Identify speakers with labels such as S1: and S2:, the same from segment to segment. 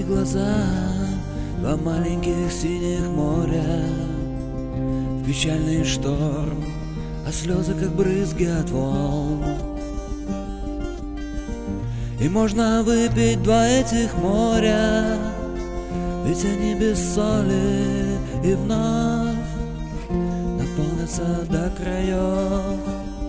S1: глаза, два маленьких синих моря, в печальный шторм, а слезы как брызги от волн. И можно выпить два этих моря, ведь они без соли и вновь наполнятся до краев.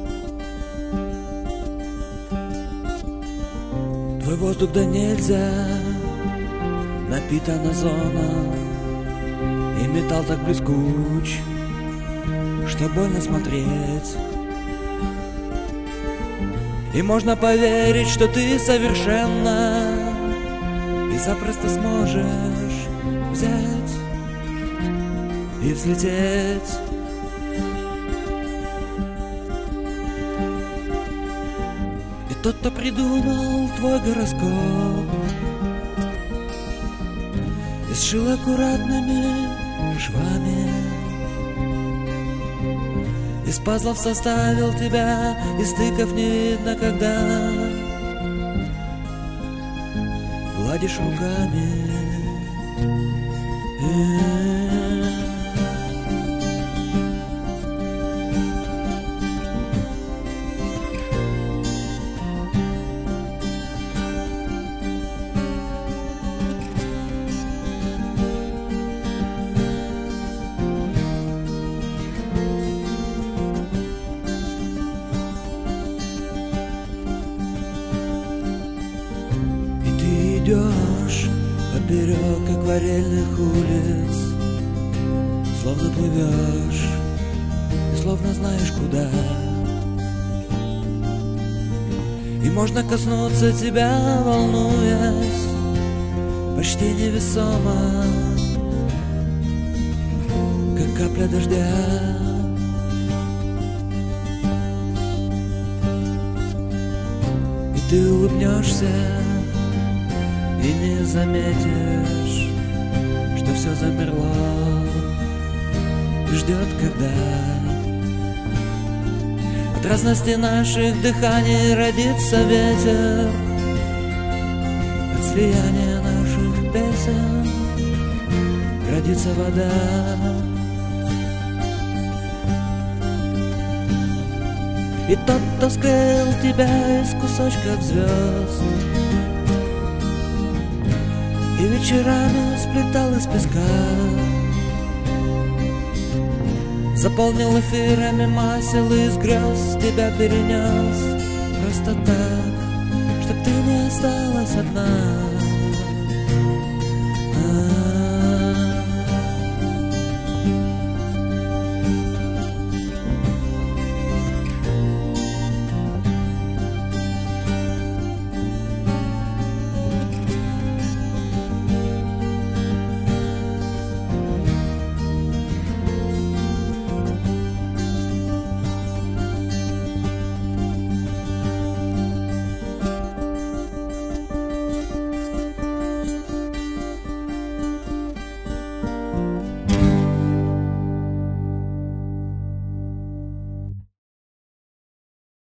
S1: Твой воздух да нельзя, напитана зона, и металл так блескуч, что больно смотреть. И можно поверить, что ты совершенно и запросто сможешь взять и взлететь. И тот, кто придумал твой гороскоп и сшил аккуратными швами, из пазлов составил тебя, и стыков не видно, когда гладишь руками. Идешь поперек акварельных улиц, словно плывешь и словно знаешь куда. И можно коснуться тебя, волнуясь, почти невесомо, как капля дождя. И ты улыбнешься и не заметишь, что все замерло и ждет, когда от разности наших дыханий родится ветер, от слияния наших песен родится вода. И тот, кто склеил тебя из кусочков звезд и вечерами сплетал из песка, заполнил эфирами масел и из грез тебя перенес просто так, чтоб ты не осталась одна.